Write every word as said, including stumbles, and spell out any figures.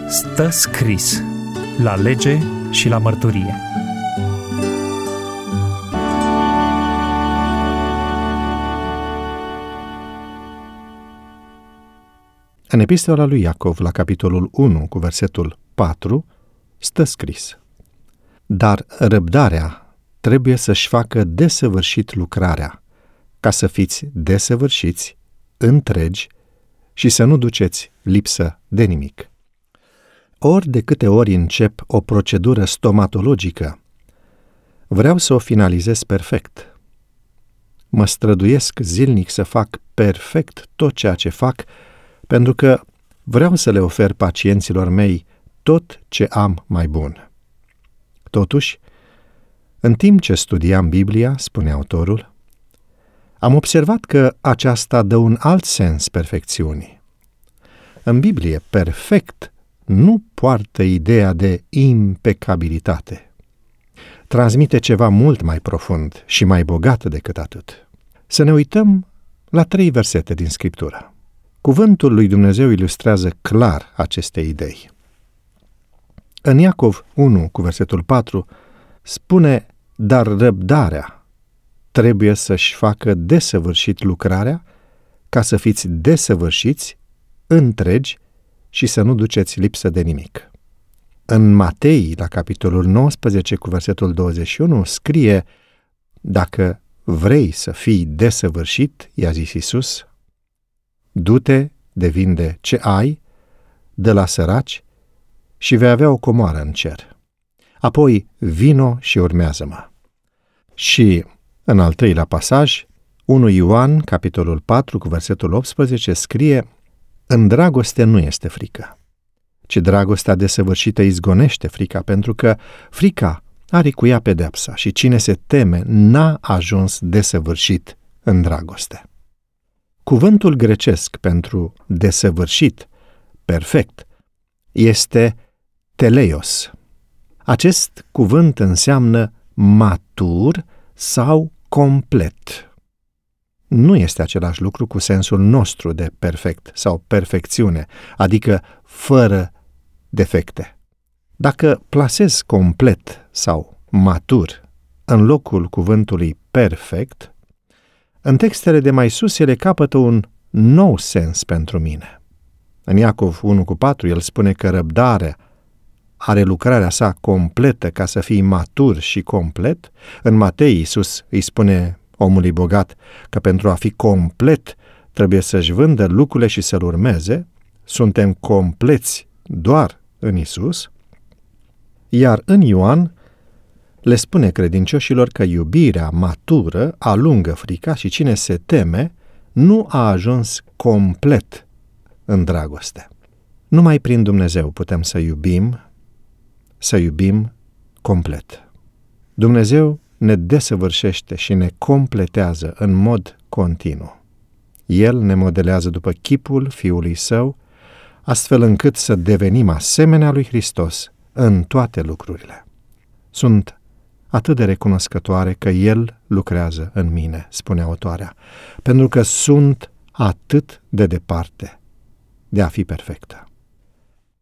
Stă scris la lege și la mărturie. În epistola lui Iacov, la capitolul unu, cu versetul patru, stă scris: Dar răbdarea trebuie să-și facă desăvârșit lucrarea, ca să fiți desăvârșiți, întregi și să nu duceți lipsă de nimic. Ori de câte ori încep o procedură stomatologică, vreau să o finalizez perfect. Mă străduiesc zilnic să fac perfect tot ceea ce fac, pentru că vreau să le ofer pacienților mei tot ce am mai bun. Totuși, în timp ce studiam Biblia, spune autorul, am observat că aceasta dă un alt sens perfecțiunii. În Biblie, perfect nu poartă ideea de impecabilitate. Transmite ceva mult mai profund și mai bogat decât atât. Să ne uităm la trei versete din Scriptură. Cuvântul lui Dumnezeu ilustrează clar aceste idei. În Iacov unu, cu versetul patru, spune: Dar răbdarea trebuie să-și facă desăvârșit lucrarea, ca să fiți desăvârșiți, întregi și să nu duceți lipsă de nimic. În Matei, la capitolul nouăsprezece, cu versetul douăzeci și unu, scrie: Dacă vrei să fii desăvârșit, i-a zis Iisus, du-te de vinde ce ai, dă la săraci și vei avea o comoară în cer. Apoi vino și urmează-mă. Și în al treilea pasaj, unu Ioan, capitolul patru, cu versetul optsprezece, scrie: În dragoste nu este frică, ci dragostea desăvârșită izgonește frica, pentru că frica are cu ea pedeapsa și cine se teme n-a ajuns desăvârșit în dragoste. Cuvântul grecesc pentru desăvârșit, perfect, este teleios. Acest cuvânt înseamnă matur sau complet. Nu este același lucru cu sensul nostru de perfect sau perfecțiune, adică fără defecte. Dacă plasez complet sau matur în locul cuvântului perfect, în textele de mai sus ele capătă un nou sens pentru mine. În Iacov unu cu patru el spune că răbdarea are lucrarea sa completă ca să fii matur și complet. În Matei Iisus îi spune omului bogat că pentru a fi complet trebuie să-și vândă lucrurile și să-L urmeze. Suntem compleți doar în Iisus. Iar în Ioan le spune credincioșilor că iubirea matură alungă frica și cine se teme nu a ajuns complet în dragoste. Numai prin Dumnezeu putem să iubim, să iubim complet. Dumnezeu ne desăvârșește și ne completează în mod continuu. El ne modelează după chipul Fiului Său, astfel încât să devenim asemenea lui Hristos în toate lucrurile. Sunt atât de recunoscătoare că El lucrează în mine, spune autoarea, pentru că sunt atât de departe de a fi perfectă.